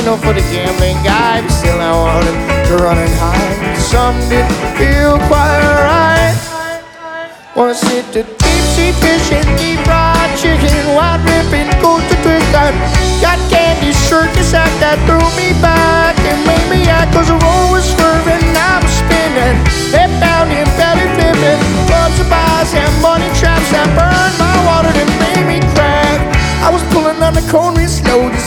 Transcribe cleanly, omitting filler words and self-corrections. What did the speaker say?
enough for the gambling guy, but still I wanted to run and hide. Some didn't feel quite right. Wanna sit to deep sea fishing, deep fried chicken, wide ripping, coast to twist out.